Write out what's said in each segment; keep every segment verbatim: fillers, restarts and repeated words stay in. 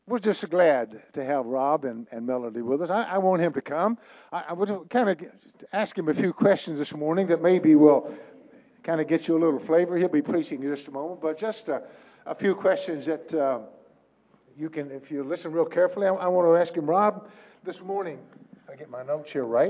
we're just glad to have Rob and, and Melody with us. I, I want him to come. I, I would kind of ask him a few questions this morning that maybe will kind of get you a little flavor. He'll be preaching in just a moment, but just a, a few questions that uh, you can, if you listen real carefully, I, I want to ask him, Rob, this morning, I get my notes here right.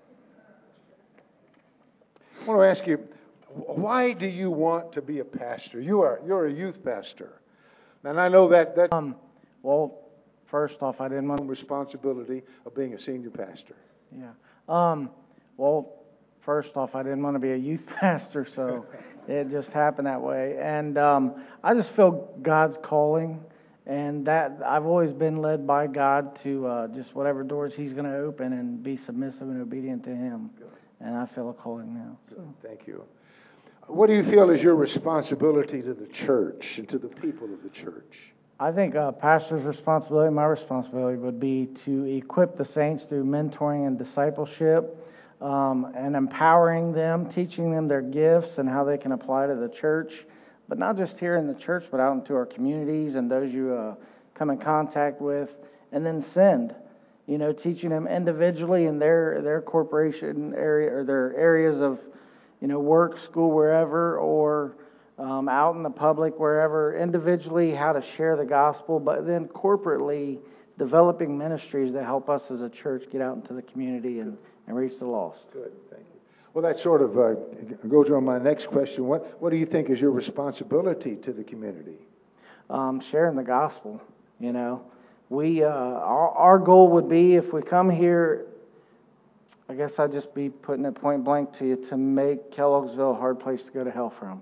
I want to ask you, why do you want to be a pastor? You are you're a youth pastor, and I know that that. Um, well, first off, I didn't want responsibility of being a senior pastor. Yeah. Um. Well, first off, I didn't want to be a youth pastor, so it just happened that way. And um, I just feel God's calling, and that I've always been led by God to uh, just whatever doors He's going to open and be submissive and obedient to Him. Good. And I feel a calling now. So. Good. Thank you. What do you feel is your responsibility to the church and to the people of the church? I think a pastor's responsibility, my responsibility, would be to equip the saints through mentoring and discipleship, um, and empowering them, teaching them their gifts and how they can apply to the church, but not just here in the church, but out into our communities and those you uh, come in contact with, and then send. You know, teaching them individually in their their corporation area or their areas of, you know, work, school, wherever, or Um, out in the public, wherever, individually, how to share the gospel, but then corporately developing ministries that help us as a church get out into the community and, and reach the lost. Good, thank you. Well, that sort of uh, goes on my next question. What What do you think is your responsibility to the community? Um, sharing the gospel, you know. We uh, our, our goal would be, if we come here, I guess I'd just be putting it point blank to you, to make Kellogg'sville a hard place to go to hell from.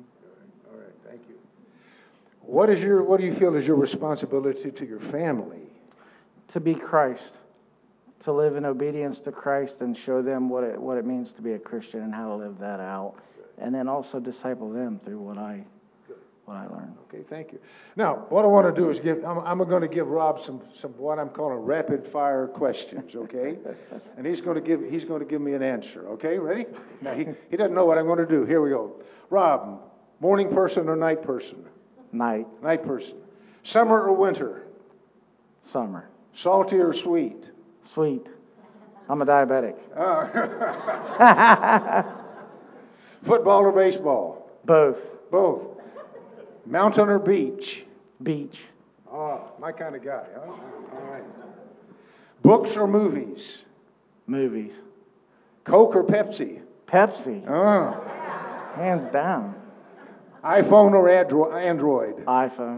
What is your What do you feel is your responsibility to your family? To be Christ, to live in obedience to Christ, and show them what it what it means to be a Christian and how to live that out, and then also disciple them through what I what I learned. Okay, thank you. Now, what I want to do is give I'm, I'm going to give Rob some some what I'm calling rapid fire questions. Okay, and he's going to give he's going to give me an answer. Okay, ready? Now he he doesn't know what I'm going to do. Here we go. Rob, morning person or night person? Night. Night person. Summer or winter? Summer. Salty or sweet? Sweet. I'm a diabetic. Uh, Football or baseball? Both. Both. Mountain or beach? Beach. Oh, my kind of guy, huh? All right. Books or movies? Movies. Coke or Pepsi? Pepsi. Oh. Hands down. iPhone or Android? iPhone.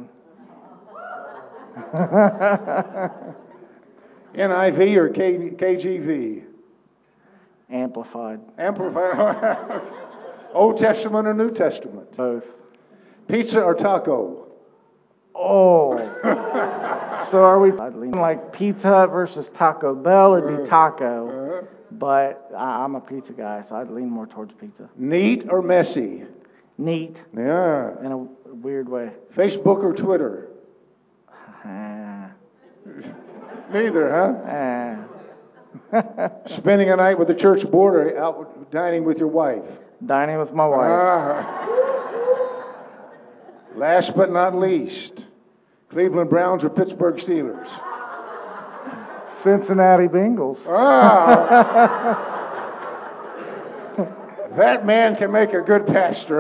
N I V or K- KJV? Amplified. Amplified. Old Testament or New Testament? Both. Pizza or taco? Oh. So are we like Pizza Hut versus Taco Bell? It'd be taco. Uh-huh. But I'm a pizza guy, so I'd lean more towards pizza. Neat or messy? Neat. Yeah. In a weird way. Facebook or Twitter? Uh, Neither, huh? Uh. Spending a night with the church board or out dining with your wife? Dining with my wife. Uh, last but not least, Cleveland Browns or Pittsburgh Steelers? Cincinnati Bengals. Ah. That man can make a good pastor,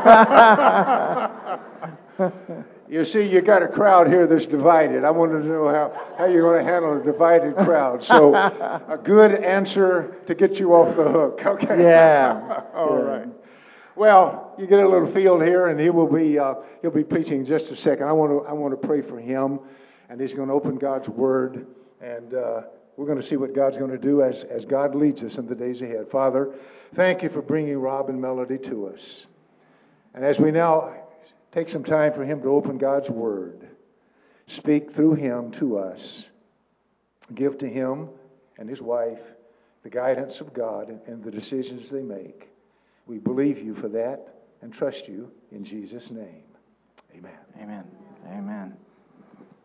huh? You see, you got a crowd here that's divided. I wanted to know how, how you're going to handle a divided crowd. So, a good answer to get you off the hook. Okay. Yeah. All yeah. right. Well, you get a little field here, and he will be uh, he'll be preaching in just a second. I want to I want to pray for him, and he's going to open God's Word, and uh, we're going to see what God's going to do as as God leads us in the days ahead. Father, thank you for bringing Rob and Melody to us, and as we now take some time for him to open God's Word, speak through him to us, give to him and his wife the guidance of God and the decisions they make. We believe you for that and trust you in Jesus' name. Amen. Amen. Amen.